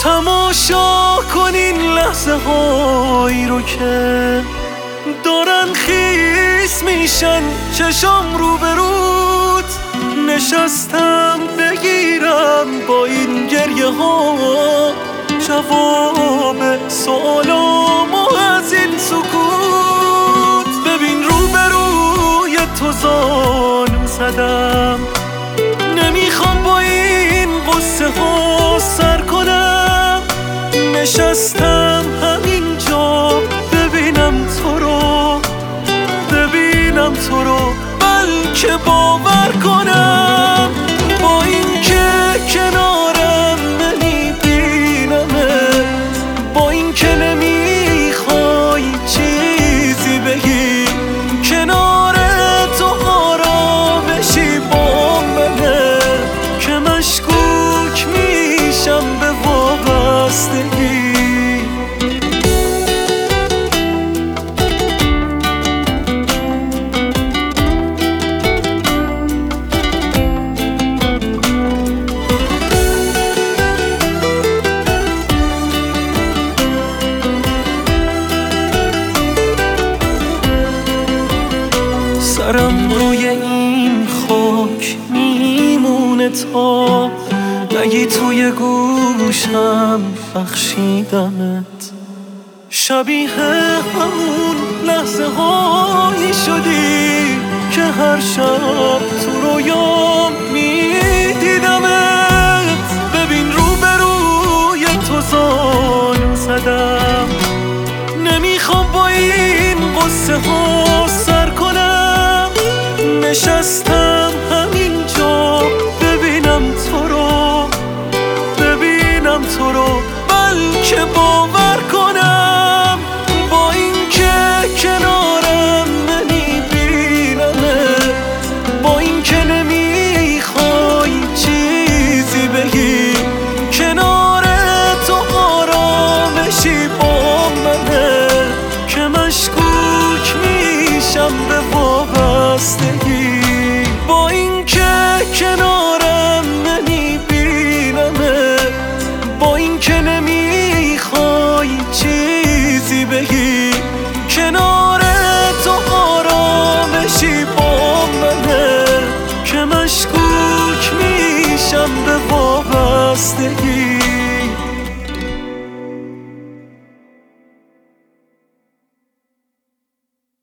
تماشا کن این لحظه هایی رو که دارن خیس میشن چشام رو به رود. نشستم بگیرم با این گریه ها جواب سوالامو از این سکوت. ببین رو به روی تو زانو زدم، نمیخوام با این قصه ها سر کنم. نشستم همینجا ببینم تو رو، ببینم تو رو، بلکه باور کنم با این که کنارم نمیبینمت، با این که نمیخوای چیزی بگی، کنار تو آرامشی با منه که مشکوک میشم به وابستگی. سرم روی این خاک میمونه تا نگی توی گوشم بخشیدمت. شبیه همون لحظه هایی شدی که هر شب تو رویام میدیدمت. ببین رو به روی تو زانو زدم، نمیخوام با این قصه ها سر کنم. نشستم همینجا ببینم تو رو، ببینم تو رو، بلکه باور کنم با این که کنارم نمیبینمت، با این که نمیخوای چیزی بگی، کنار تو آرامشی با منه که مشکوک میشم به وابستگی. با این که کنارم نمیبینمت، با این که نمیخوای چیزی بگی، کنار تو آرامشی با منه که مشکوک میشم به وابستگی.